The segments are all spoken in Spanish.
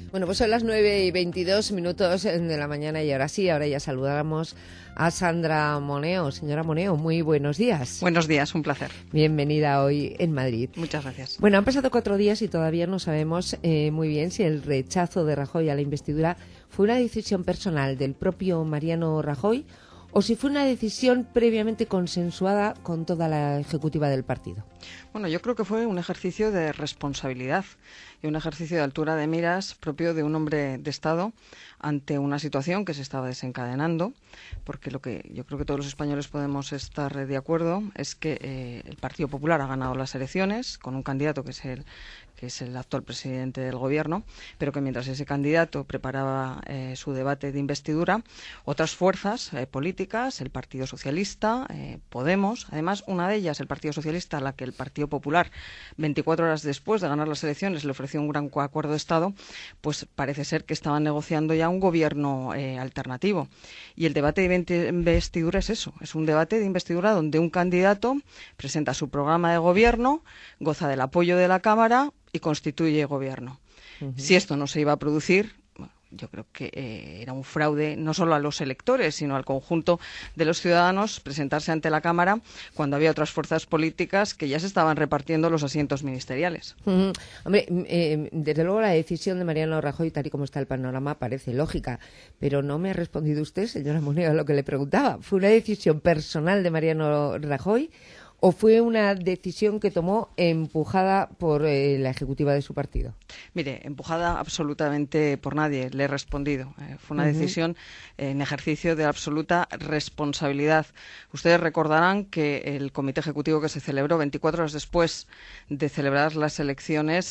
Bueno, pues son las 9:22 de la mañana y ahora sí, ahora ya saludamos a Sandra Moneo. Señora Moneo, muy buenos días. Buenos días, un placer. Bienvenida hoy en Madrid. Muchas gracias. Bueno, han pasado 4 días y todavía no sabemos muy bien si el rechazo de Rajoy a la investidura fue una decisión personal del propio Mariano Rajoy o si fue una decisión previamente consensuada con toda la ejecutiva del partido. Bueno, yo creo que fue un ejercicio de responsabilidad y un ejercicio de altura de miras propio de un hombre de Estado ante una situación que se estaba desencadenando, porque lo que yo creo que todos los españoles podemos estar de acuerdo es que el Partido Popular ha ganado las elecciones con un candidato que es el actual presidente del Gobierno, pero que mientras ese candidato preparaba su debate de investidura, otras fuerzas políticas, el Partido Socialista, Podemos, además una de ellas, el Partido Socialista, a la que el Partido Popular, 24 horas después de ganar las elecciones, le ofreció un gran acuerdo de Estado, pues parece ser que estaban negociando ya un gobierno alternativo. Y el debate de investidura es eso, es un debate de investidura donde un candidato presenta su programa de gobierno, goza del apoyo de la Cámara y constituye gobierno. Si esto no se iba a producir, bueno, yo creo que era un fraude no solo a los electores, sino al conjunto de los ciudadanos presentarse ante la Cámara cuando había otras fuerzas políticas que ya se estaban repartiendo los asientos ministeriales. Hombre, desde luego la decisión de Mariano Rajoy, tal y como está el panorama, parece lógica, pero no me ha respondido usted, señora Moneo, a lo que le preguntaba. ¿Fue una decisión personal de Mariano Rajoy o fue una decisión que tomó empujada por la ejecutiva de su partido? Mire, empujada absolutamente por nadie, le he respondido. Fue una decisión en ejercicio de absoluta responsabilidad. Ustedes recordarán que el comité ejecutivo que se celebró 24 horas después de celebrar las elecciones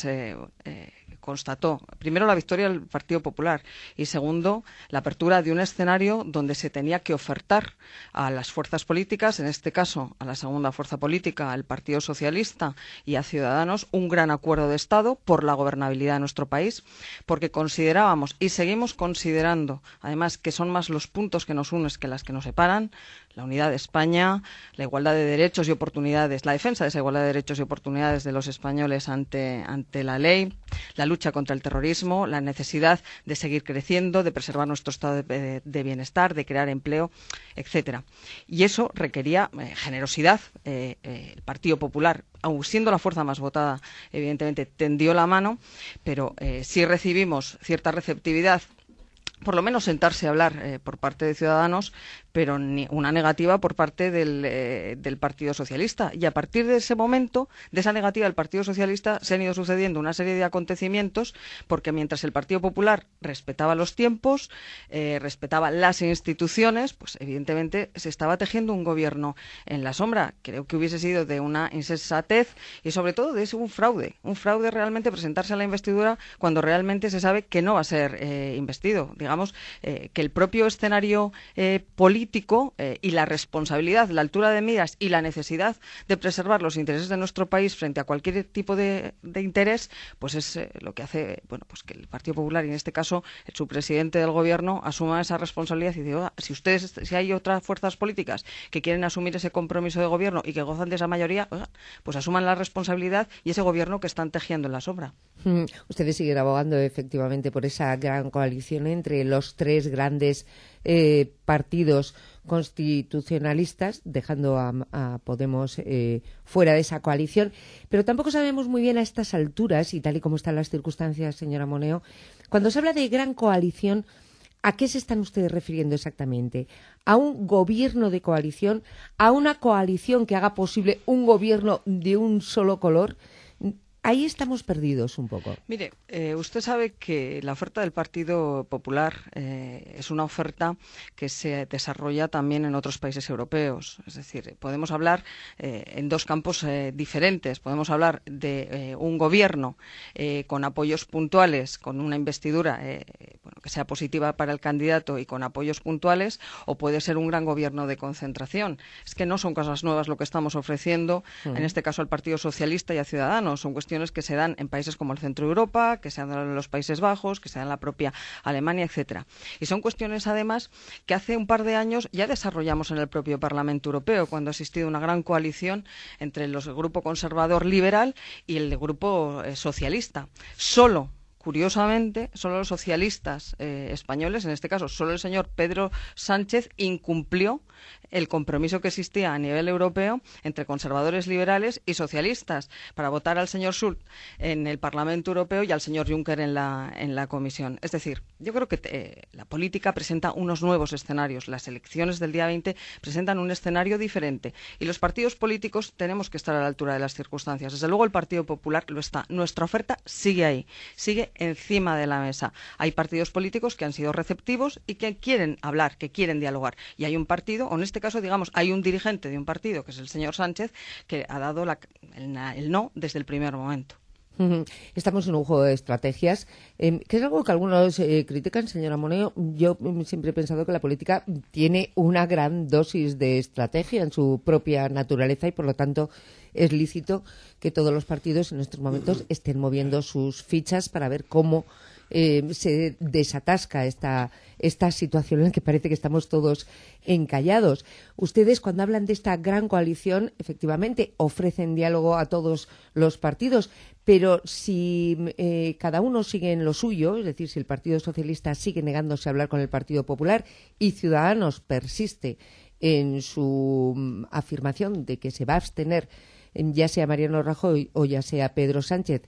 constató, primero, la victoria del Partido Popular y, segundo, la apertura de un escenario donde se tenía que ofertar a las fuerzas políticas, en este caso a la segunda fuerza política, al Partido Socialista y a Ciudadanos, un gran acuerdo de Estado por la gobernabilidad de nuestro país, porque considerábamos y seguimos considerando, además, que son más los puntos que nos unen que las que nos separan: la unidad de España, la igualdad de derechos y oportunidades, la defensa de esa igualdad de derechos y oportunidades de los españoles ante la ley, la lucha contra el terrorismo, la necesidad de seguir creciendo, de preservar nuestro estado de bienestar, de crear empleo, etcétera. Y eso requería generosidad. El Partido Popular, aun siendo la fuerza más votada, evidentemente tendió la mano, pero sí recibimos cierta receptividad, por lo menos sentarse a hablar por parte de Ciudadanos, pero una negativa por parte del Partido Socialista. Y a partir de ese momento, de esa negativa del Partido Socialista, se han ido sucediendo una serie de acontecimientos, porque mientras el Partido Popular respetaba los tiempos, respetaba las instituciones, pues evidentemente se estaba tejiendo un gobierno en la sombra. Creo que hubiese sido de una insensatez y sobre todo de un fraude realmente presentarse a la investidura cuando realmente se sabe que no va a ser investido. Digamos que el propio escenario político y la responsabilidad, la altura de miras y la necesidad de preservar los intereses de nuestro país frente a cualquier tipo de interés, pues es lo que hace, bueno, pues que el Partido Popular, y en este caso su presidente del Gobierno, asuma esa responsabilidad y diga: si hay otras fuerzas políticas que quieren asumir ese compromiso de gobierno y que gozan de esa mayoría, pues asuman la responsabilidad y ese gobierno que están tejiendo en la sombra. Ustedes siguen abogando efectivamente por esa gran coalición entre los 3 grandes partidos constitucionalistas, dejando a Podemos fuera de esa coalición, pero tampoco sabemos muy bien a estas alturas, y tal y como están las circunstancias, señora Moneo, cuando se habla de gran coalición, ¿a qué se están ustedes refiriendo exactamente? ¿A un gobierno de coalición? ¿A una coalición que haga posible un gobierno de un solo color? Ahí estamos perdidos un poco. Mire, usted sabe que la oferta del Partido Popular es una oferta que se desarrolla también en otros países europeos. Es decir, podemos hablar en 2 campos diferentes. Podemos hablar de un gobierno con apoyos puntuales, con una investidura que sea positiva para el candidato y con apoyos puntuales, o puede ser un gran gobierno de concentración. Es que no son cosas nuevas lo que estamos ofreciendo, en este caso al Partido Socialista y a Ciudadanos. Son cuestiones que se dan en países como el centro de Europa, que se dan en los Países Bajos, que se dan en la propia Alemania, etcétera. Y son cuestiones, además, que hace un par de años ya desarrollamos en el propio Parlamento Europeo, cuando ha existido una gran coalición entre el grupo conservador liberal y el grupo socialista. Solo curiosamente, solo los socialistas españoles, en este caso solo el señor Pedro Sánchez, incumplió el compromiso que existía a nivel europeo entre conservadores liberales y socialistas para votar al señor Schulz en el Parlamento Europeo y al señor Juncker en la Comisión. Es decir, yo creo que la política presenta unos nuevos escenarios. Las elecciones del día 20 presentan un escenario diferente y los partidos políticos tenemos que estar a la altura de las circunstancias. Desde luego el Partido Popular lo está. Nuestra oferta sigue ahí, sigue encima de la mesa. Hay partidos políticos que han sido receptivos y que quieren hablar, que quieren dialogar. Y hay un partido, o en este caso, digamos, hay un dirigente de un partido, que es el señor Sánchez, que ha dado el no desde el primer momento. Estamos en un juego de estrategias, que es algo que algunos critican, señora Moneo. Yo siempre he pensado que la política tiene una gran dosis de estrategia en su propia naturaleza y, por lo tanto, es lícito que todos los partidos en estos momentos estén moviendo sus fichas para ver cómo se desatasca esta situación en la que parece que estamos todos encallados. Ustedes, cuando hablan de esta gran coalición, efectivamente ofrecen diálogo a todos los partidos, pero si cada uno sigue en lo suyo, es decir, si el Partido Socialista sigue negándose a hablar con el Partido Popular y Ciudadanos persiste en su afirmación de que se va a abstener, ya sea Mariano Rajoy o ya sea Pedro Sánchez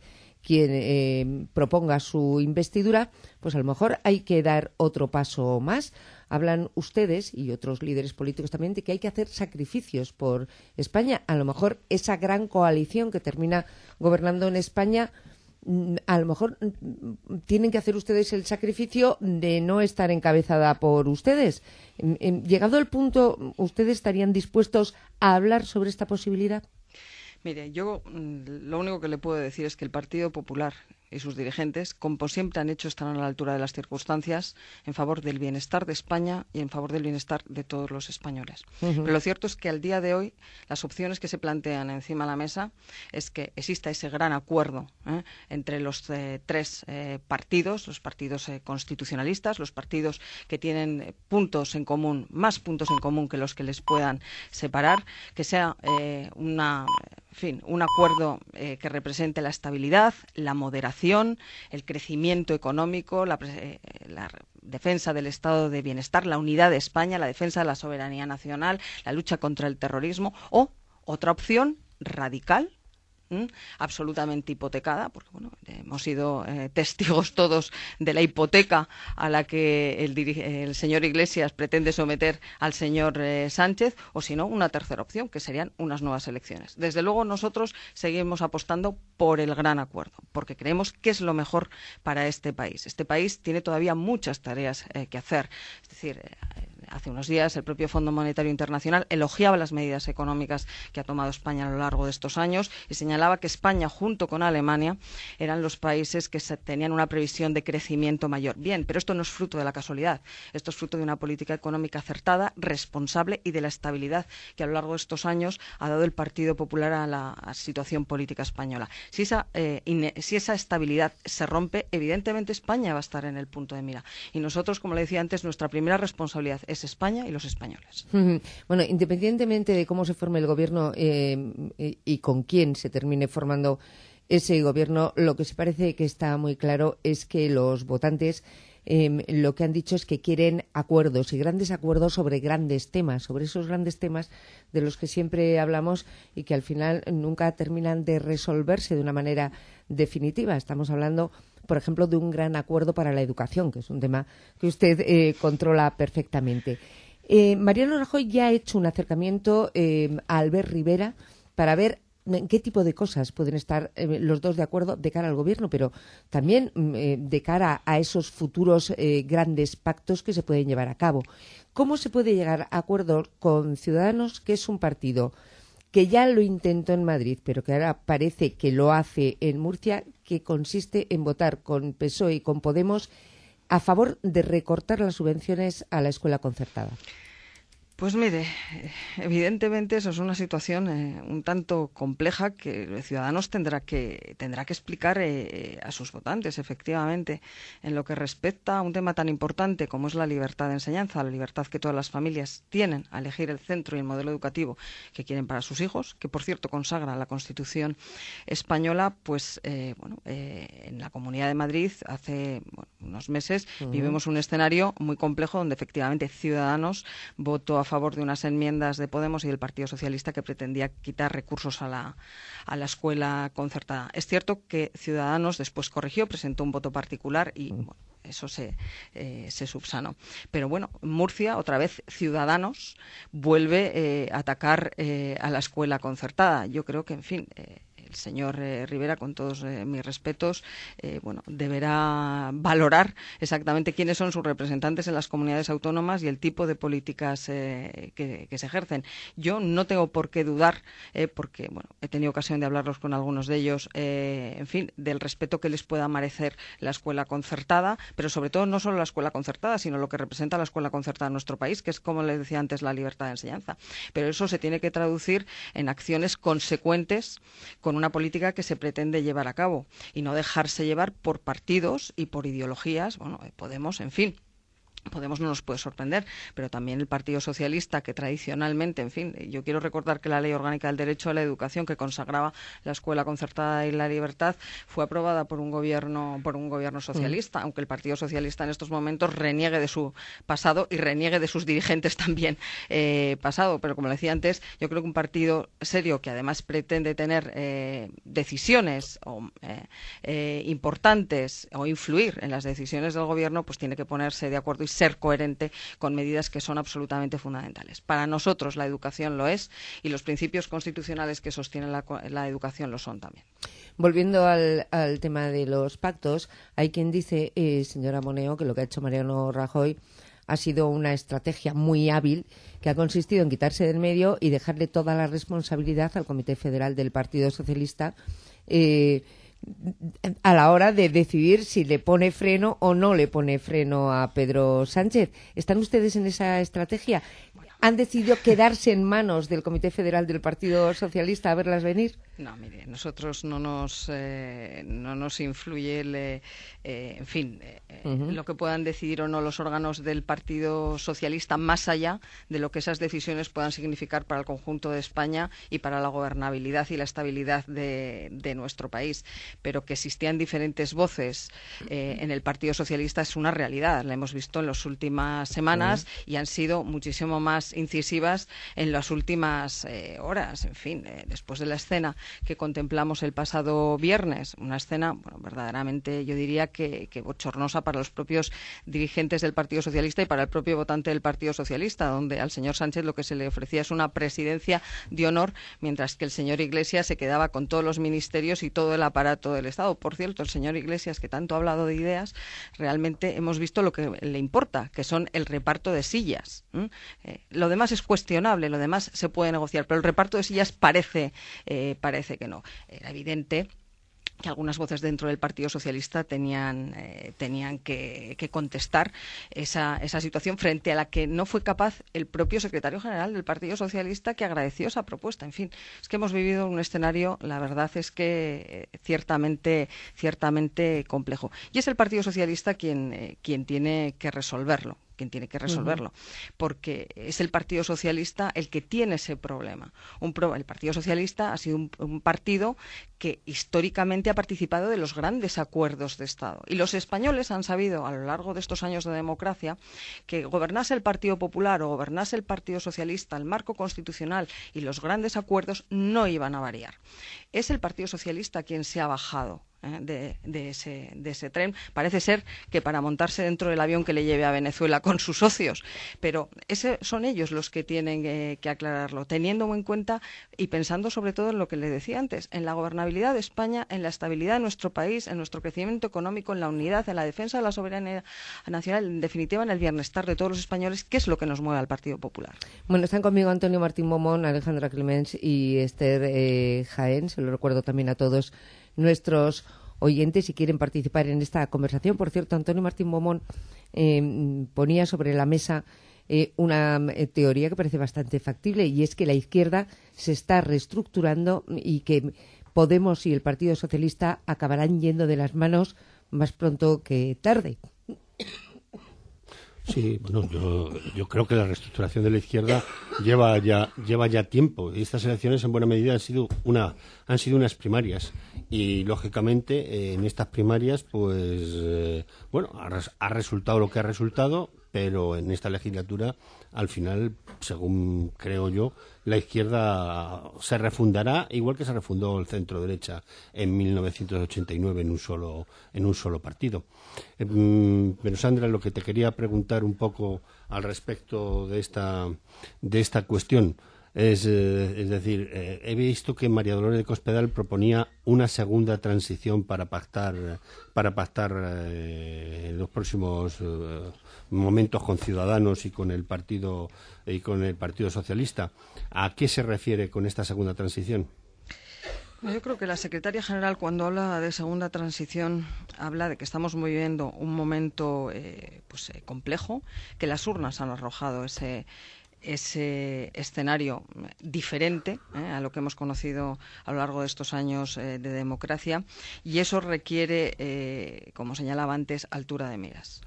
quien proponga su investidura, pues a lo mejor hay que dar otro paso más. Hablan ustedes y otros líderes políticos también de que hay que hacer sacrificios por España. A lo mejor esa gran coalición que termina gobernando en España, a lo mejor tienen que hacer ustedes el sacrificio de no estar encabezada por ustedes. Llegado el punto, ¿ustedes estarían dispuestos a hablar sobre esta posibilidad? Mire, yo lo único que le puedo decir es que el Partido Popular y sus dirigentes, como siempre han hecho, estarán a la altura de las circunstancias en favor del bienestar de España y en favor del bienestar de todos los españoles. Pero lo cierto es que al día de hoy las opciones que se plantean encima de la mesa es que exista ese gran acuerdo entre los tres partidos, los partidos constitucionalistas, los partidos que tienen puntos en común, más puntos en común que los que les puedan separar, que sea un acuerdo que represente la estabilidad, la moderación, el crecimiento económico, la defensa del estado de bienestar, la unidad de España, la defensa de la soberanía nacional, la lucha contra el terrorismo, o otra opción radical, absolutamente hipotecada, porque hemos sido testigos todos de la hipoteca a la que el señor Iglesias pretende someter al señor Sánchez, o si no, una tercera opción, que serían unas nuevas elecciones. Desde luego nosotros seguimos apostando por el gran acuerdo, porque creemos que es lo mejor para este país. Este país tiene todavía muchas tareas que hacer. Es decir, hace unos días el propio Fondo Monetario Internacional elogiaba las medidas económicas que ha tomado España a lo largo de estos años y señalaba que España, junto con Alemania, eran los países que tenían una previsión de crecimiento mayor. Bien, pero esto no es fruto de la casualidad. Esto es fruto de una política económica acertada, responsable y de la estabilidad que a lo largo de estos años ha dado el Partido Popular a la situación política española. Si esa estabilidad se rompe, evidentemente España va a estar en el punto de mira. Y nosotros, como le decía antes, nuestra primera responsabilidad es España y los españoles. Bueno, independientemente de cómo se forme el gobierno y con quién se termine formando ese gobierno, lo que sí parece que está muy claro es que los votantes lo que han dicho es que quieren acuerdos y grandes acuerdos sobre grandes temas, sobre esos grandes temas de los que siempre hablamos y que al final nunca terminan de resolverse de una manera definitiva. Estamos hablando, por ejemplo, de un gran acuerdo para la educación, que es un tema que usted controla perfectamente. Mariano Rajoy ya ha hecho un acercamiento a Albert Rivera para ver en qué tipo de cosas pueden estar los dos de acuerdo de cara al gobierno, pero también de cara a esos futuros grandes pactos que se pueden llevar a cabo. ¿Cómo se puede llegar a acuerdos con Ciudadanos, que es un partido que ya lo intentó en Madrid, pero que ahora parece que lo hace en Murcia, que consiste en votar con PSOE y con Podemos a favor de recortar las subvenciones a la escuela concertada? Pues mire, evidentemente eso es una situación un tanto compleja que Ciudadanos tendrá que explicar a sus votantes, efectivamente, en lo que respecta a un tema tan importante como es la libertad de enseñanza, la libertad que todas las familias tienen a elegir el centro y el modelo educativo que quieren para sus hijos, que por cierto consagra la Constitución española. Pues en la Comunidad de Madrid hace unos meses vivimos un escenario muy complejo donde efectivamente Ciudadanos votó a favor de unas enmiendas de Podemos y del Partido Socialista que pretendía quitar recursos a la escuela concertada. Es cierto que Ciudadanos después corrigió, presentó un voto particular y eso se subsanó. Pero bueno, Murcia, otra vez Ciudadanos, vuelve a atacar a la escuela concertada. Yo creo que, en fin, el señor Rivera, con todos mis respetos, deberá valorar exactamente quiénes son sus representantes en las comunidades autónomas y el tipo de políticas que se ejercen. Yo no tengo por qué dudar, porque he tenido ocasión de hablarlos con algunos de ellos, en fin, del respeto que les pueda merecer la escuela concertada, pero sobre todo no solo la escuela concertada, sino lo que representa la escuela concertada en nuestro país, que es, como les decía antes, la libertad de enseñanza. Pero eso se tiene que traducir en acciones consecuentes con una política que se pretende llevar a cabo y no dejarse llevar por partidos y por ideologías. Podemos, en fin. Podemos no nos puede sorprender, pero también el Partido Socialista, que tradicionalmente, en fin, yo quiero recordar que la Ley Orgánica del Derecho a la Educación, que consagraba la escuela concertada y la libertad, fue aprobada por un gobierno socialista, aunque el Partido Socialista en estos momentos reniegue de su pasado y reniegue de sus dirigentes también pasado. Pero como le decía antes, yo creo que un partido serio que además pretende tener decisiones importantes o influir en las decisiones del gobierno, pues tiene que ponerse de acuerdo y ser coherente con medidas que son absolutamente fundamentales. Para nosotros la educación lo es y los principios constitucionales que sostienen la educación lo son también. Volviendo al tema de los pactos, hay quien dice, señora Moneo, que lo que ha hecho Mariano Rajoy ha sido una estrategia muy hábil que ha consistido en quitarse del medio y dejarle toda la responsabilidad al Comité Federal del Partido Socialista a la hora de decidir si le pone freno o no le pone freno a Pedro Sánchez. ¿Están ustedes en esa estrategia? ¿Han decidido quedarse en manos del Comité Federal del Partido Socialista a verlas venir? No, mire, nosotros no nos influye lo que puedan decidir o no los órganos del Partido Socialista, más allá de lo que esas decisiones puedan significar para el conjunto de España y para la gobernabilidad y la estabilidad de nuestro país. Pero que existían diferentes voces en el Partido Socialista es una realidad. La hemos visto en las últimas semanas y han sido muchísimo más incisivas en las últimas horas. En fin, después de la escena que contemplamos el pasado viernes, una escena verdaderamente, yo diría que bochornosa para los propios dirigentes del Partido Socialista y para el propio votante del Partido Socialista, donde al señor Sánchez lo que se le ofrecía es una presidencia de honor, mientras que el señor Iglesias se quedaba con todos los ministerios y todo el aparato del Estado. Por cierto, el señor Iglesias, que tanto ha hablado de ideas, realmente hemos visto lo que le importa, que son el reparto de sillas. Lo demás es cuestionable, lo demás se puede negociar, pero el reparto de sillas parece que no. Era evidente que algunas voces dentro del Partido Socialista tenían que contestar esa situación frente a la que no fue capaz el propio secretario general del Partido Socialista, que agradeció esa propuesta. En fin, es que hemos vivido un escenario, la verdad es que ciertamente complejo. Y es el Partido Socialista quien tiene que resolverlo. Porque es el Partido Socialista el que tiene ese problema. El Partido Socialista ha sido un partido que históricamente ha participado de los grandes acuerdos de Estado. Y los españoles han sabido, a lo largo de estos años de democracia, que gobernase el Partido Popular o gobernase el Partido Socialista, el marco constitucional y los grandes acuerdos no iban a variar. Es el Partido Socialista quien se ha bajado de ese tren. Parece ser que para montarse dentro del avión que le lleve a Venezuela con sus socios, pero son ellos los que tienen que aclararlo, teniendo en cuenta y pensando sobre todo en lo que le decía antes, en la gobernabilidad de España, en la estabilidad de nuestro país, en nuestro crecimiento económico, en la unidad, en la defensa de la soberanía nacional, en definitiva en el bienestar de todos los españoles, que es lo que nos mueve al Partido Popular. Bueno, están conmigo Antonio Martín Momón, Alejandra Clemens y Esther Jaén. Se lo recuerdo también a todos nuestros oyentes si quieren participar en esta conversación. Por cierto, Antonio Martín Momón ponía sobre la mesa una teoría que parece bastante factible, y es que la izquierda se está reestructurando y que Podemos y el Partido Socialista acabarán yendo de las manos más pronto que tarde. Sí, bueno, yo creo que la reestructuración de la izquierda lleva ya tiempo. Y estas elecciones en buena medida han sido unas primarias. Y lógicamente en estas primarias, pues ha resultado lo que ha resultado, pero en esta legislatura, al final, según creo yo, la izquierda se refundará, igual que se refundó el centro-derecha en 1989 en un solo partido. Pero Sandra, lo que te quería preguntar un poco al respecto de esta cuestión es decir, he visto que María Dolores de Cospedal proponía una segunda transición para pactar los próximos momentos con Ciudadanos y con el Partido Socialista. ¿A qué se refiere con esta segunda transición? Yo creo que la secretaria general, cuando habla de segunda transición, habla de que estamos viviendo un momento complejo, que las urnas han arrojado ese escenario diferente a lo que hemos conocido a lo largo de estos años de democracia, y eso requiere, como señalaba antes, altura de miras,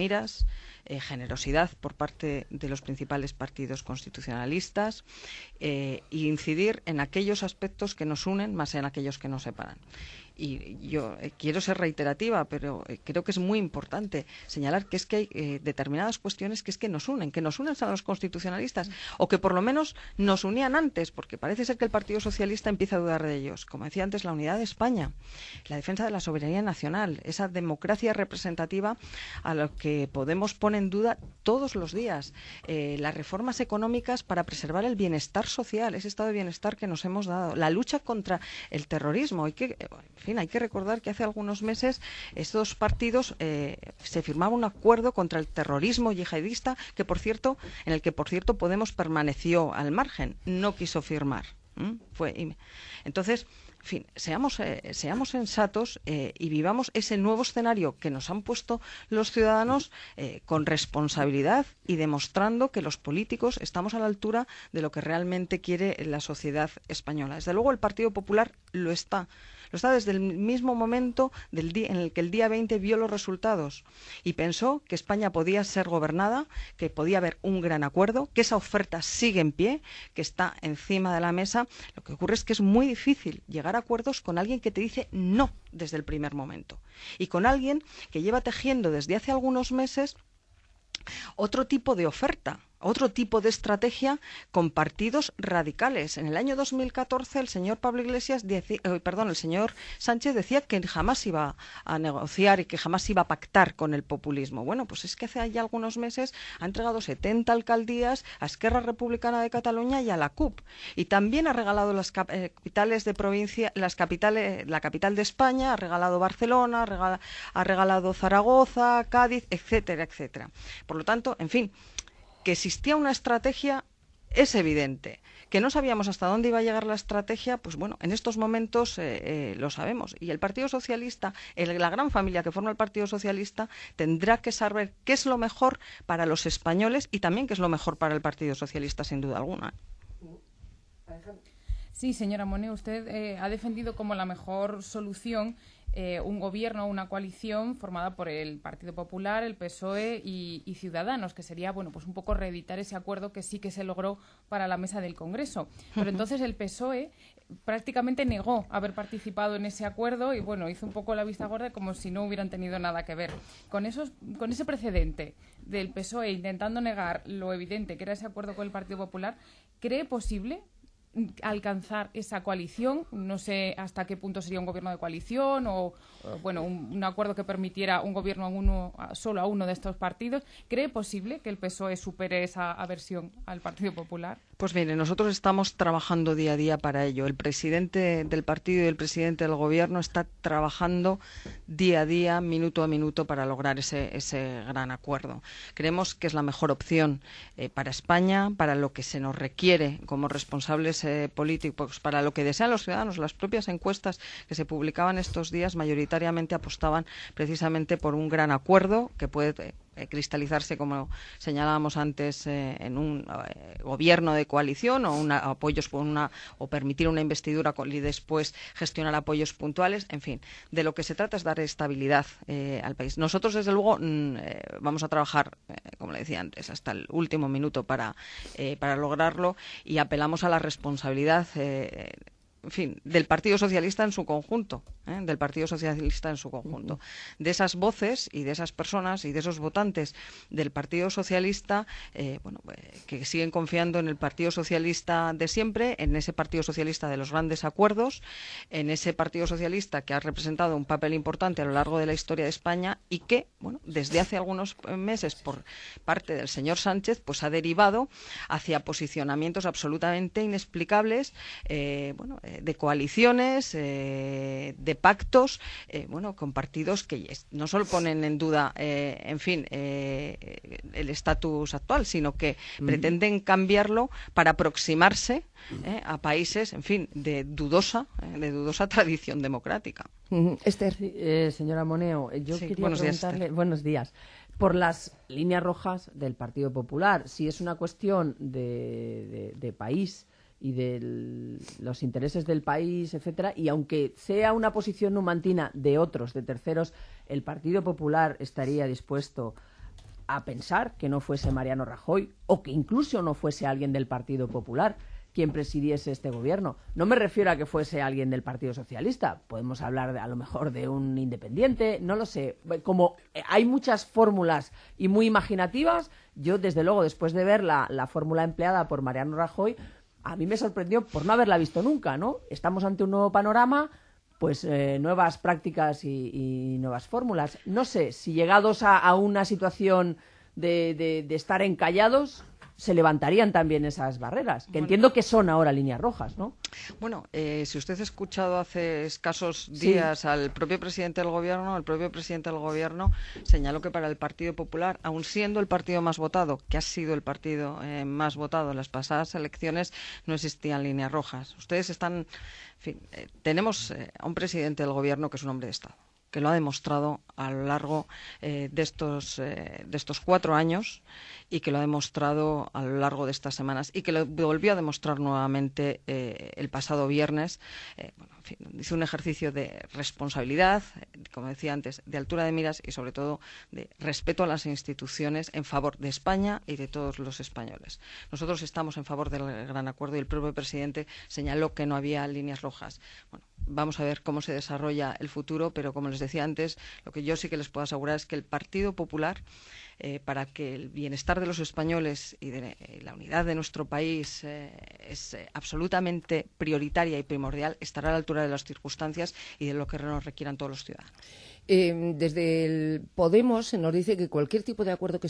generosidad por parte de los principales partidos constitucionalistas, e incidir en aquellos aspectos que nos unen más en aquellos que nos separan. Y yo quiero ser reiterativa, pero creo que es muy importante señalar que es que hay determinadas cuestiones que es que nos unen a los constitucionalistas, o que por lo menos nos unían antes, porque parece ser que el Partido Socialista empieza a dudar de ellos. Como decía antes, la unidad de España, la defensa de la soberanía nacional, esa democracia representativa a la que Podemos pone en duda todos los días, las reformas económicas para preservar el bienestar social, ese estado de bienestar que nos hemos dado, la lucha contra el terrorismo. Hay que recordar que hace algunos meses estos partidos se firmaba un acuerdo contra el terrorismo yihadista en el que por cierto Podemos permaneció al margen, no quiso firmar. Entonces, en fin, seamos sensatos y vivamos ese nuevo escenario que nos han puesto los ciudadanos con responsabilidad y demostrando que los políticos estamos a la altura de lo que realmente quiere la sociedad española. Desde luego el Partido Popular lo está desde el mismo momento en el que el día 20 vio los resultados y pensó que España podía ser gobernada, que podía haber un gran acuerdo, que esa oferta sigue en pie, que está encima de la mesa. Lo que ocurre es que es muy difícil llegar a acuerdos con alguien que te dice no desde el primer momento, y con alguien que lleva tejiendo desde hace algunos meses otro tipo de oferta, otro tipo de estrategia con partidos radicales. En el año 2014 el señor Sánchez decía que jamás iba a negociar y que jamás iba a pactar con el populismo. Bueno, pues es que hace ya algunos meses ha entregado 70 alcaldías a Esquerra Republicana de Cataluña y a la CUP, y también ha regalado las capitales de provincia, la capital de España, ha regalado Barcelona, ha regalado Zaragoza, Cádiz, etcétera, etcétera. Por lo tanto, en fin, que existía una estrategia es evidente. Que no sabíamos hasta dónde iba a llegar la estrategia, pues bueno, en estos momentos lo sabemos. Y el Partido Socialista, la gran familia que forma el Partido Socialista, tendrá que saber qué es lo mejor para los españoles y también qué es lo mejor para el Partido Socialista, sin duda alguna. Sí, señora Moné, usted ha defendido como la mejor solución un gobierno, una coalición formada por el Partido Popular, el PSOE y Ciudadanos, que sería, bueno, pues un poco reeditar ese acuerdo que sí que se logró para la mesa del Congreso. Pero entonces el PSOE prácticamente negó haber participado en ese acuerdo y, bueno, hizo un poco la vista gorda como si no hubieran tenido nada que ver. Con ese precedente del PSOE intentando negar lo evidente que era ese acuerdo con el Partido Popular, ¿cree posible alcanzar esa coalición? No sé hasta qué punto sería un gobierno de coalición o bueno, un acuerdo que permitiera un gobierno solo a uno de estos partidos. ¿Cree posible que el PSOE supere esa aversión al Partido Popular? Pues mire, nosotros estamos trabajando día a día para ello. El presidente del partido y el presidente del gobierno está trabajando día a día, minuto a minuto, para lograr ese gran acuerdo. Creemos que es la mejor opción para España, para lo que se nos requiere como responsables políticos, para lo que desean los ciudadanos. Las propias encuestas que se publicaban estos días mayoritariamente apostaban precisamente por un gran acuerdo que puede cristalizarse, como señalábamos antes, en un gobierno de coalición o apoyos o permitir una investidura y después gestionar apoyos puntuales. En fin, de lo que se trata es dar estabilidad al país. Nosotros, desde luego, vamos a trabajar, como le decía antes, hasta el último minuto para lograrlo, y apelamos a la responsabilidad en fin, del Partido Socialista en su conjunto, de esas voces y de esas personas y de esos votantes del Partido Socialista, que siguen confiando en el Partido Socialista de siempre, en ese Partido Socialista de los grandes acuerdos, en ese Partido Socialista que ha representado un papel importante a lo largo de la historia de España y que, desde hace algunos meses, por parte del señor Sánchez, pues ha derivado hacia posicionamientos absolutamente inexplicables, de coaliciones, de pactos, con partidos que no solo ponen en duda, el estatus actual, sino que pretenden cambiarlo para aproximarse a países, en fin, de dudosa tradición democrática. Esther. Sí, señora Moneo, yo quería preguntarle, buenos días, por las líneas rojas del Partido Popular, si es una cuestión de país y de los intereses del país, etcétera, y aunque sea una posición numantina de otros, de terceros, el Partido Popular estaría dispuesto a pensar que no fuese Mariano Rajoy o que incluso no fuese alguien del Partido Popular quien presidiese este gobierno. No me refiero a que fuese alguien del Partido Socialista, podemos hablar a lo mejor de un independiente, no lo sé. Como hay muchas fórmulas y muy imaginativas, yo desde luego, después de ver la fórmula empleada por Mariano Rajoy, a mí me sorprendió por no haberla visto nunca, ¿no? Estamos ante un nuevo panorama, pues nuevas prácticas y nuevas fórmulas. No sé, si llegados a una situación de estar encallados, se levantarían también esas barreras, que entiendo que son ahora líneas rojas, ¿no? Bueno, si usted ha escuchado hace escasos días al propio presidente del Gobierno, el propio presidente del Gobierno señaló que para el Partido Popular, aun siendo el partido más votado, que ha sido el partido más votado en las pasadas elecciones, no existían líneas rojas. Ustedes están... En fin, tenemos a un presidente del Gobierno que es un hombre de Estado, que lo ha demostrado a lo largo de estos 4 años y que lo ha demostrado a lo largo de estas semanas y que lo volvió a demostrar nuevamente el pasado viernes. Hizo un ejercicio de responsabilidad, como decía antes, de altura de miras y sobre todo de respeto a las instituciones en favor de España y de todos los españoles. Nosotros estamos en favor del gran acuerdo y el propio presidente señaló que no había líneas rojas. Bueno, vamos a ver cómo se desarrolla el futuro, pero como les decía antes, lo que yo sí que les puedo asegurar es que el Partido Popular, para que el bienestar de los españoles y de la unidad de nuestro país es absolutamente prioritaria y primordial, estará a la altura de las circunstancias y de lo que nos requieran todos los ciudadanos. Desde el Podemos se nos dice que cualquier tipo de acuerdo que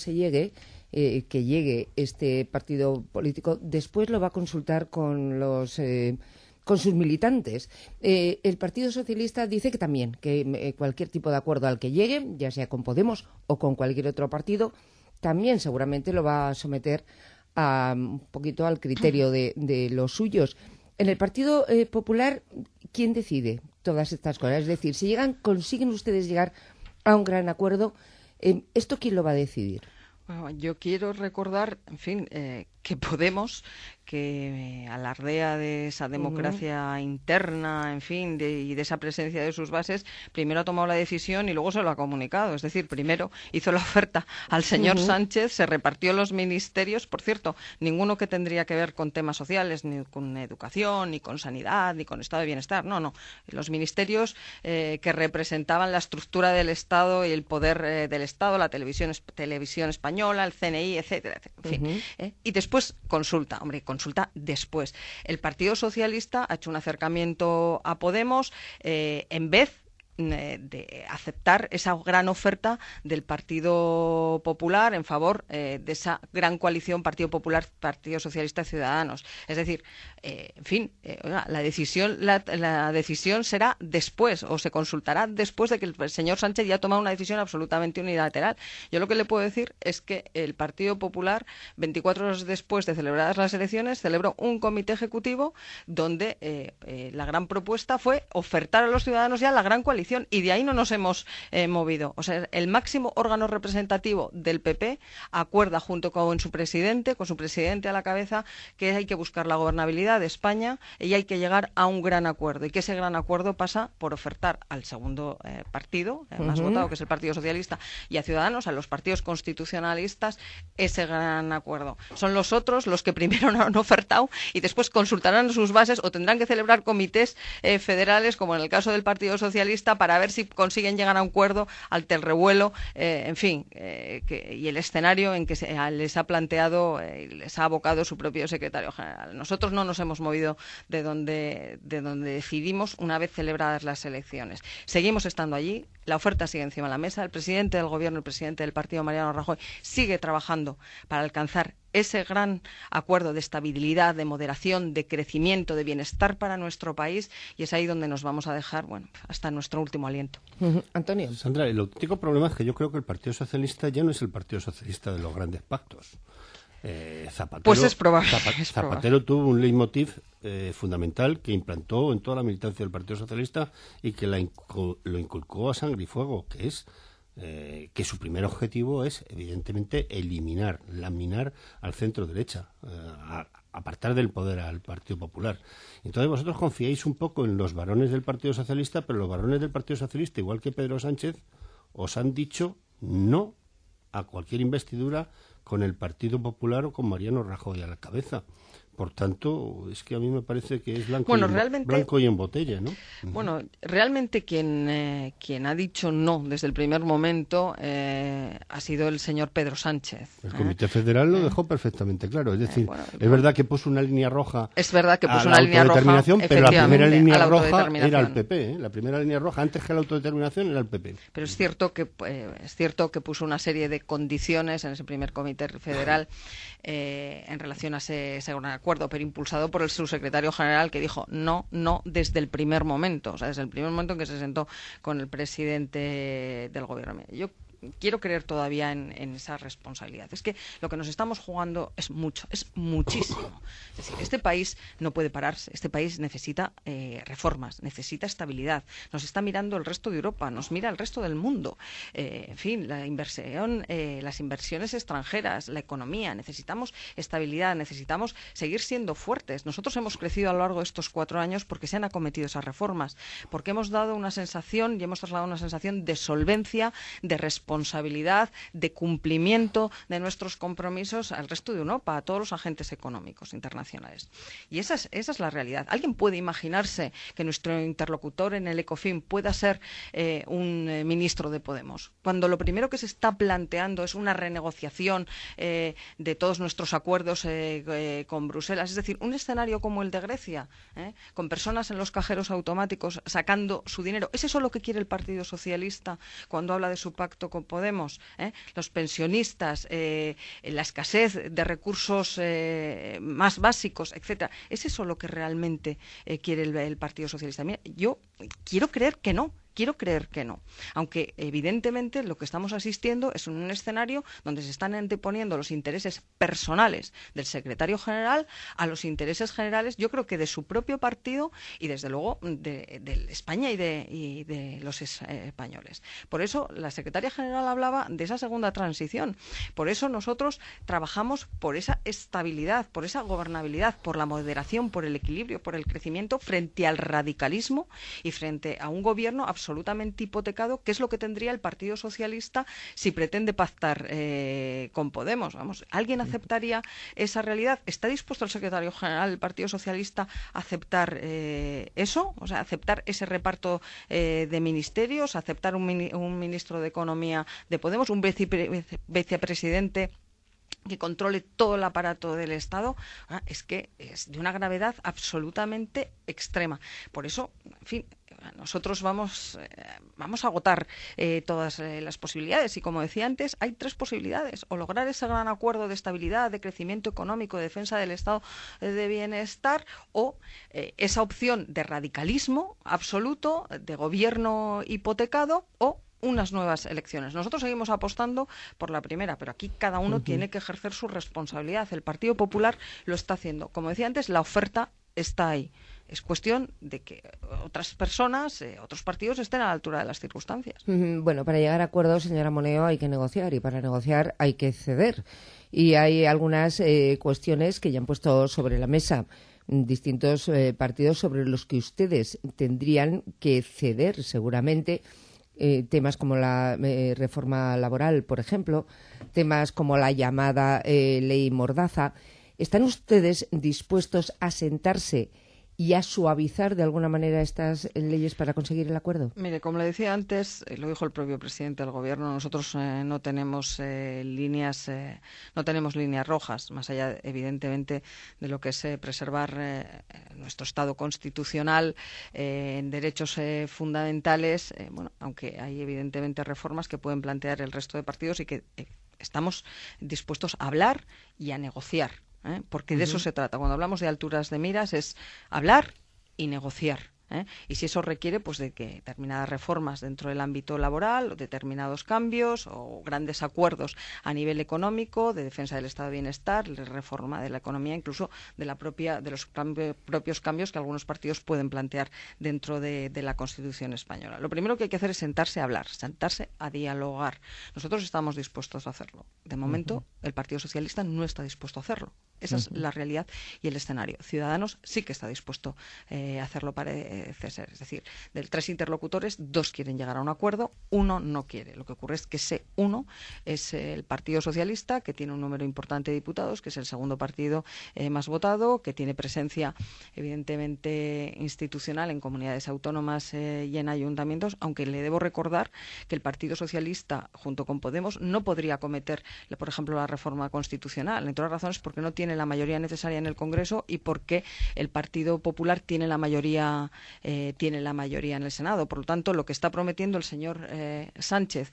llegue este partido político, después lo va a consultar con sus militantes. El Partido Socialista dice que también, que cualquier tipo de acuerdo al que llegue, ya sea con Podemos o con cualquier otro partido, también seguramente lo va a someter un poquito al criterio de los suyos. En el Partido Popular, ¿quién decide todas estas cosas? Es decir, si consiguen ustedes llegar a un gran acuerdo, ¿esto quién lo va a decidir? Bueno, yo quiero recordar, en fin, que Podemos, que alardea de esa democracia interna, en fin, y de esa presencia de sus bases, primero ha tomado la decisión y luego se lo ha comunicado. Es decir, primero hizo la oferta al señor Sánchez, se repartió los ministerios, por cierto, ninguno que tendría que ver con temas sociales, ni con educación, ni con sanidad, ni con estado de bienestar. No. Los ministerios que representaban la estructura del Estado y el poder del Estado, la televisión española, el CNI, etcétera, etcétera. En fin, y después consulta después. El Partido Socialista ha hecho un acercamiento a Podemos en vez de aceptar esa gran oferta del Partido Popular en favor de esa gran coalición Partido Popular, Partido Socialista y Ciudadanos. Es decir, en fin, la decisión será después, o se consultará después de que el señor Sánchez ya ha tomado una decisión absolutamente unilateral. Yo lo que le puedo decir es que el Partido Popular, 24 horas después de celebradas las elecciones, celebró un comité ejecutivo donde la gran propuesta fue ofertar a los ciudadanos ya la gran coalición, y de ahí no nos hemos movido. O sea, el máximo órgano representativo del PP acuerda junto con su presidente a la cabeza, que hay que buscar la gobernabilidad de España y hay que llegar a un gran acuerdo, y que ese gran acuerdo pasa por ofertar al segundo partido más votado, que es el Partido Socialista, y a Ciudadanos, a los partidos constitucionalistas, ese gran acuerdo. Son los otros los que primero no han ofertado y después consultarán sus bases o tendrán que celebrar comités federales, como en el caso del Partido Socialista, para ver si consiguen llegar a un acuerdo ante el revuelo, en fin, y el escenario en que les ha planteado, les ha abocado su propio secretario general. Nosotros no nos hemos movido de donde decidimos una vez celebradas las elecciones. Seguimos estando allí, la oferta sigue encima de la mesa, el presidente del Gobierno, el presidente del partido, Mariano Rajoy, sigue trabajando para alcanzar ese gran acuerdo de estabilidad, de moderación, de crecimiento, de bienestar para nuestro país, y es ahí donde nos vamos a dejar, bueno, hasta nuestro último aliento. Antonio. Sandra, el auténtico problema es que yo creo que el Partido Socialista ya no es el Partido Socialista de los grandes pactos. Zapatero, pues es probable. Zapatero tuvo un leitmotiv fundamental que implantó en toda la militancia del Partido Socialista y que lo inculcó a sangre y fuego, que es que su primer objetivo es, evidentemente, laminar al centro derecha, apartar del poder al Partido Popular. Entonces vosotros confiáis un poco en los varones del Partido Socialista, pero los varones del Partido Socialista, igual que Pedro Sánchez, os han dicho no a cualquier investidura con el Partido Popular o con Mariano Rajoy a la cabeza. Por tanto, es que a mí me parece que es blanco y en botella, ¿no? Bueno, realmente quien ha dicho no desde el primer momento ha sido el señor Pedro Sánchez. El Comité Federal lo dejó perfectamente claro. Es decir, es verdad que puso una línea roja. Es verdad que puso una línea roja, pero la primera línea roja era el PP. La primera línea roja, antes que la autodeterminación, era el PP. Pero es cierto que puso una serie de condiciones en ese primer Comité Federal en relación a ese gran acuerdo, pero impulsado por el subsecretario general, que dijo no desde el primer momento, o sea, desde el primer momento en que se sentó con el presidente del gobierno. Yo quiero creer todavía en esa responsabilidad. Es que lo que nos estamos jugando es mucho, es muchísimo. Es decir, este país no puede pararse, este país necesita reformas, necesita estabilidad. Nos está mirando el resto de Europa, nos mira el resto del mundo. En fin, la inversión, las inversiones extranjeras, la economía, necesitamos estabilidad, necesitamos seguir siendo fuertes. Nosotros hemos crecido a lo largo de estos 4 años porque se han acometido esas reformas, porque hemos dado una sensación y hemos trasladado una sensación de solvencia, de responsabilidad, de cumplimiento de nuestros compromisos al resto de Europa, a todos los agentes económicos internacionales. Y esa es la realidad. ¿Alguien puede imaginarse que nuestro interlocutor en el ECOFIN pueda ser un ministro de Podemos, cuando lo primero que se está planteando es una renegociación de todos nuestros acuerdos con Bruselas? Es decir, un escenario como el de Grecia, con personas en los cajeros automáticos sacando su dinero. ¿Es eso lo que quiere el Partido Socialista cuando habla de su pacto con Podemos? Los pensionistas, la escasez de recursos más básicos, etcétera. ¿Es eso lo que realmente quiere el Partido Socialista? Mira, yo quiero creer que no. Quiero creer que no, aunque evidentemente lo que estamos asistiendo es un escenario donde se están anteponiendo los intereses personales del secretario general a los intereses generales, yo creo que de su propio partido y desde luego de España y de los españoles. Por eso la secretaria general hablaba de esa segunda transición, por eso nosotros trabajamos por esa estabilidad, por esa gobernabilidad, por la moderación, por el equilibrio, por el crecimiento frente al radicalismo y frente a un gobierno absolutamente hipotecado, que es lo que tendría el Partido Socialista si pretende pactar con Podemos. Vamos, ¿alguien aceptaría esa realidad? ¿Está dispuesto el secretario general del Partido Socialista a aceptar eso? O sea, aceptar ese reparto de ministerios, aceptar un ministro de Economía de Podemos, un vicepresidente que controle todo el aparato del Estado, es que es de una gravedad absolutamente extrema. Por eso, en fin, nosotros vamos a agotar todas las posibilidades y, como decía antes, hay 3 posibilidades: o lograr ese gran acuerdo de estabilidad, de crecimiento económico, de defensa del estado de bienestar, o esa opción de radicalismo absoluto, de gobierno hipotecado, o unas nuevas elecciones. Nosotros seguimos apostando por la primera, pero aquí cada uno tiene que ejercer su responsabilidad. El Partido Popular lo está haciendo. Como decía antes, la oferta está ahí. Es cuestión de que otras personas, otros partidos, estén a la altura de las circunstancias. Bueno, para llegar a acuerdos, señora Moneo, hay que negociar, y para negociar hay que ceder. Y hay algunas cuestiones que ya han puesto sobre la mesa distintos partidos sobre los que ustedes tendrían que ceder, seguramente. Temas como la reforma laboral, por ejemplo, temas como la llamada ley Mordaza. ¿Están ustedes dispuestos a sentarse y a suavizar de alguna manera estas leyes para conseguir el acuerdo? Mire, como le decía antes, lo dijo el propio presidente del Gobierno, nosotros no tenemos líneas rojas, más allá, evidentemente, de lo que es preservar nuestro Estado constitucional en derechos fundamentales, aunque hay evidentemente reformas que pueden plantear el resto de partidos y que estamos dispuestos a hablar y a negociar. Porque de eso se trata. Cuando hablamos de alturas de miras es hablar y negociar. Y si eso requiere pues de que determinadas reformas dentro del ámbito laboral, o determinados cambios o grandes acuerdos a nivel económico, de defensa del estado de bienestar, de reforma de la economía, incluso de los propios cambios que algunos partidos pueden plantear dentro de la Constitución española. Lo primero que hay que hacer es sentarse a hablar, sentarse a dialogar. Nosotros estamos dispuestos a hacerlo. De momento, el Partido Socialista no está dispuesto a hacerlo. Esa es la realidad y el escenario. Ciudadanos sí que está dispuesto a hacerlo, parece ser. Es decir, de 3 interlocutores, 2 quieren llegar a un acuerdo, 1 no quiere. Lo que ocurre es que ese 1 es el Partido Socialista, que tiene un número importante de diputados, que es el segundo partido más votado, que tiene presencia evidentemente institucional en comunidades autónomas y en ayuntamientos, aunque le debo recordar que el Partido Socialista, junto con Podemos, no podría acometer, por ejemplo, la reforma constitucional, entre otras razones porque no tiene la mayoría necesaria en el Congreso y porque el Partido Popular tiene la mayoría en el Senado. Por lo tanto, lo que está prometiendo el señor Sánchez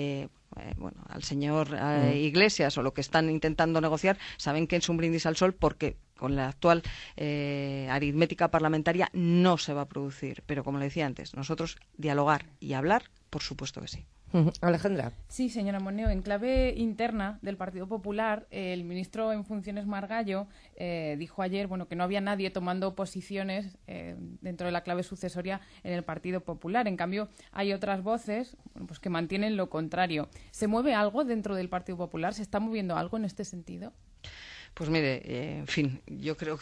al señor Iglesias, o lo que están intentando negociar, saben que es un brindis al sol, porque con la actual aritmética parlamentaria no se va a producir. Pero, como le decía antes, nosotros dialogar y hablar, por supuesto que sí. Alejandra. Sí, señora Moneo, en clave interna del Partido Popular, el ministro en funciones Margallo dijo ayer que no había nadie tomando posiciones dentro de la clave sucesoria en el Partido Popular. En cambio, hay otras voces pues que mantienen lo contrario. ¿Se mueve algo dentro del Partido Popular? ¿Se está moviendo algo en este sentido? Pues mire, en fin, yo creo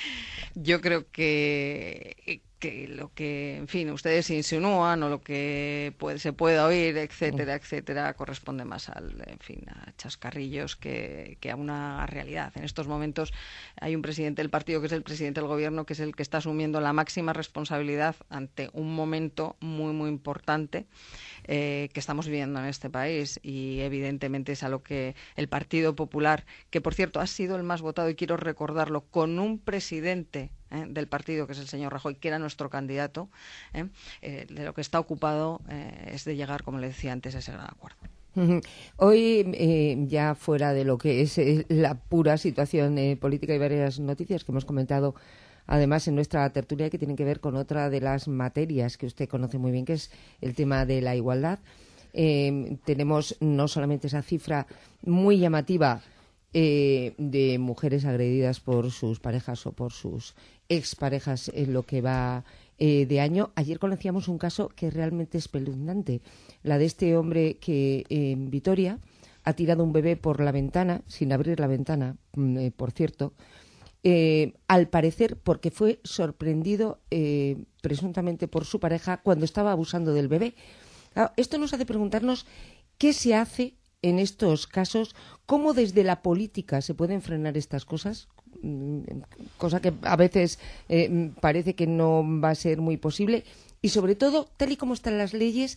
que lo que, en fin, ustedes insinúan, o lo que se pueda oír, etcétera, etcétera, corresponde más a chascarrillos que a una realidad. En estos momentos hay un presidente del partido, que es el presidente del Gobierno, que es el que está asumiendo la máxima responsabilidad ante un momento muy, muy importante que estamos viviendo en este país, y evidentemente es a lo que el Partido Popular, que por cierto ha sido el más votado, y quiero recordarlo, con un presidente del partido, que es el señor Rajoy, que era nuestro candidato, de lo que está ocupado es de llegar, como le decía antes, a ese gran acuerdo. Hoy, ya fuera de lo que es la pura situación política, y varias noticias que hemos comentado además en nuestra tertulia, que tienen que ver con otra de las materias que usted conoce muy bien, que es el tema de la igualdad. Tenemos no solamente esa cifra muy llamativa de mujeres agredidas por sus parejas o por sus exparejas en lo que va de año. Ayer conocíamos un caso que es realmente espeluznante, la de este hombre que en Vitoria ha tirado un bebé por la ventana, sin abrir la ventana, por cierto, al parecer porque fue sorprendido presuntamente por su pareja cuando estaba abusando del bebé. Claro, esto nos hace preguntarnos qué se hace en estos casos, cómo desde la política se pueden frenar estas cosas, cosa que a veces parece que no va a ser muy posible, y sobre todo, tal y como están las leyes,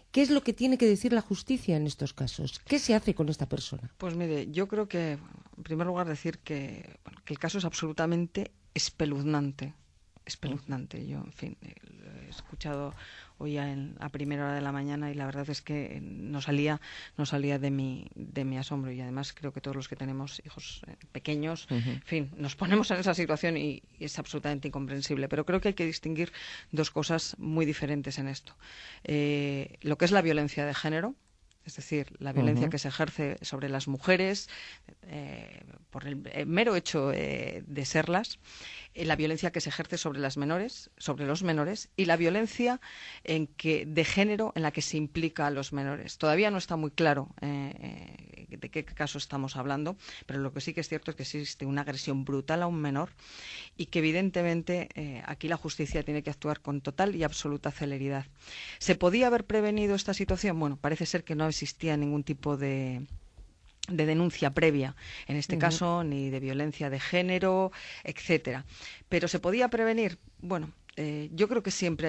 ¿Qué es lo que tiene que decir la justicia en estos casos? ¿Qué se hace con esta persona? Pues mire, yo creo que, en primer lugar, decir que el caso es absolutamente espeluznante. Espeluznante. Yo, en fin, lo he escuchado hoy a primera hora de la mañana y la verdad es que no salía de mi asombro, y además creo que todos los que tenemos hijos pequeños, en fin, nos ponemos en esa situación y es absolutamente incomprensible. Pero creo que hay que distinguir dos cosas muy diferentes en esto. Lo que es la violencia de género, es decir, la violencia que se ejerce sobre las mujeres por el mero hecho de serlas, la violencia que se ejerce sobre los menores, y la violencia de género en la que se implica a los menores. Todavía no está muy claro de qué caso estamos hablando, pero lo que sí que es cierto es que existe una agresión brutal a un menor y que evidentemente aquí la justicia tiene que actuar con total y absoluta celeridad. ¿Se podía haber prevenido esta situación? Bueno, parece ser que no existía ningún tipo de denuncia previa, en este caso, ni de violencia de género, etcétera. Pero ¿se podía prevenir? Bueno, yo creo que siempre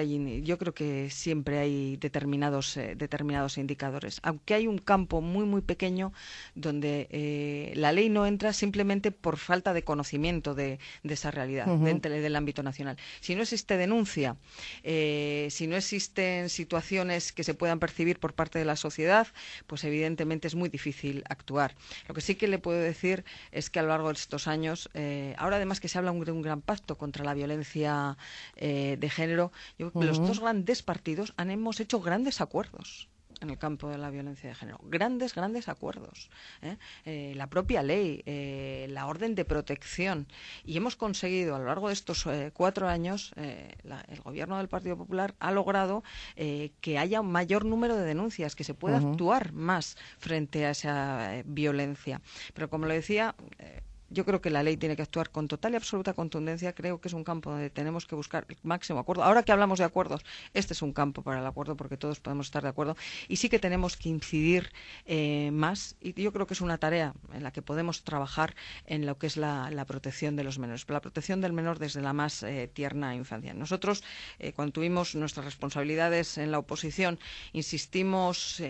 hay determinados indicadores, aunque hay un campo muy muy pequeño donde la ley no entra simplemente por falta de conocimiento de esa realidad dentro del ámbito nacional. Si no existe denuncia, si no existen situaciones que se puedan percibir por parte de la sociedad, pues evidentemente es muy difícil actuar. Lo que sí que le puedo decir es que a lo largo de estos años, ahora además que se habla de un gran pacto contra la violencia de género, los dos grandes partidos hemos hecho grandes acuerdos en el campo de la violencia de género, grandes acuerdos, la propia ley, la orden de protección, y hemos conseguido a lo largo de estos 4 años, el gobierno del Partido Popular ha logrado que haya un mayor número de denuncias, que se pueda actuar más frente a esa violencia. Pero como le decía, yo creo que la ley tiene que actuar con total y absoluta contundencia. Creo que es un campo donde tenemos que buscar el máximo acuerdo. Ahora que hablamos de acuerdos, este es un campo para el acuerdo porque todos podemos estar de acuerdo. Y sí que tenemos que incidir más. Y yo creo que es una tarea en la que podemos trabajar en lo que es la protección de los menores. Pero la protección del menor desde la más tierna infancia. Nosotros, cuando tuvimos nuestras responsabilidades en la oposición, insistimos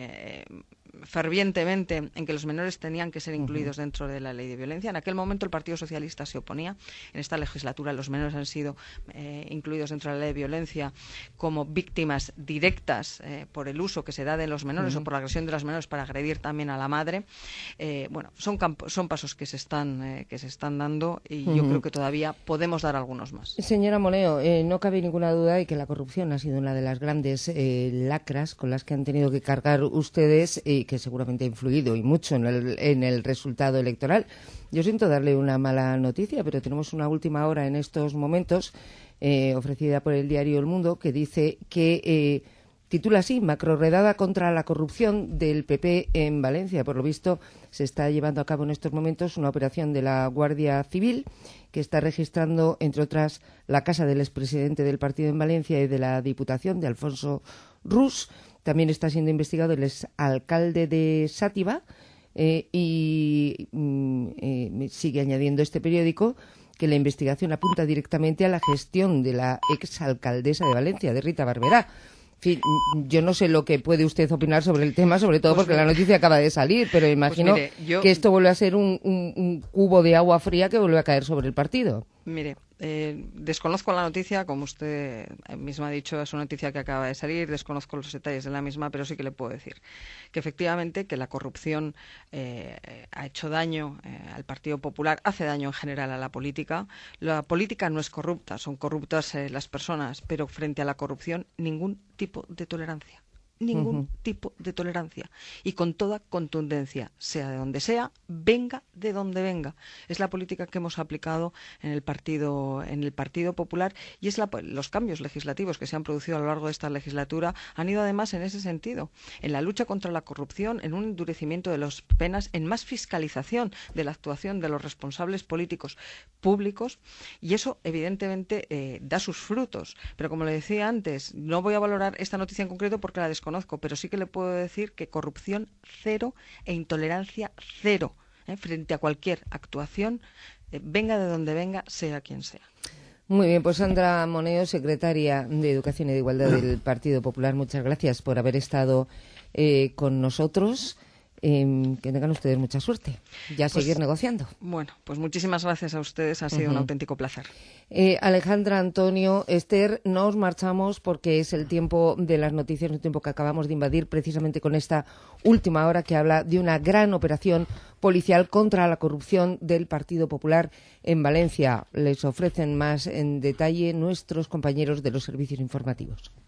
fervientemente en que los menores tenían que ser incluidos dentro de la ley de violencia. En aquel momento el Partido Socialista se oponía. En esta legislatura los menores han sido incluidos dentro de la ley de violencia como víctimas directas por el uso que se da de los menores o por la agresión de los menores para agredir también a la madre. Bueno, son pasos que se están dando y yo creo que todavía podemos dar algunos más. Señora Moneo, no cabe ninguna duda de que la corrupción ha sido una de las grandes lacras con las que han tenido que cargar ustedes y que seguramente ha influido y mucho en el resultado electoral. Yo siento darle una mala noticia, pero tenemos una última hora en estos momentos ofrecida por el diario El Mundo que dice que titula así: macrorredada contra la corrupción del PP en Valencia. Por lo visto, se está llevando a cabo en estos momentos una operación de la Guardia Civil que está registrando, entre otras, la casa del expresidente del partido en Valencia y de la Diputación, de Alfonso Rus. También está siendo investigado el exalcalde de Sátiva y sigue añadiendo este periódico que la investigación apunta directamente a la gestión de la exalcaldesa de Valencia, de Rita Barberá. En fin, yo no sé lo que puede usted opinar sobre el tema, sobre todo porque la noticia acaba de salir, pero imagino que esto vuelve a ser un cubo de agua fría que vuelve a caer sobre el partido. Mire, desconozco la noticia, como usted misma ha dicho, es una noticia que acaba de salir, desconozco los detalles de la misma, pero sí que le puedo decir que efectivamente que la corrupción ha hecho daño al Partido Popular, hace daño en general a la política. La política no es corrupta, son corruptas las personas, pero frente a la corrupción ningún tipo de tolerancia. Ningún tipo de tolerancia y con toda contundencia, sea de donde sea, venga de donde venga. Es la política que hemos aplicado en el Partido Popular y es los cambios legislativos que se han producido a lo largo de esta legislatura han ido además en ese sentido, en la lucha contra la corrupción, en un endurecimiento de las penas, en más fiscalización de la actuación de los responsables políticos públicos, y eso evidentemente da sus frutos. Pero como le decía antes, no voy a valorar esta noticia en concreto porque la desconozco, pero sí que le puedo decir que corrupción cero e intolerancia cero frente a cualquier actuación, venga de donde venga, sea quien sea. Muy bien, pues Sandra Moneo, secretaria de Educación y de Igualdad del Partido Popular, muchas gracias por haber estado con nosotros. Que tengan ustedes mucha suerte y a seguir negociando. Bueno, pues muchísimas gracias a ustedes, ha sido un auténtico placer. Alejandra, Antonio, Esther, nos marchamos porque es el tiempo de las noticias, un tiempo que acabamos de invadir precisamente con esta última hora que habla de una gran operación policial contra la corrupción del Partido Popular en Valencia. Les ofrecen más en detalle nuestros compañeros de los servicios informativos.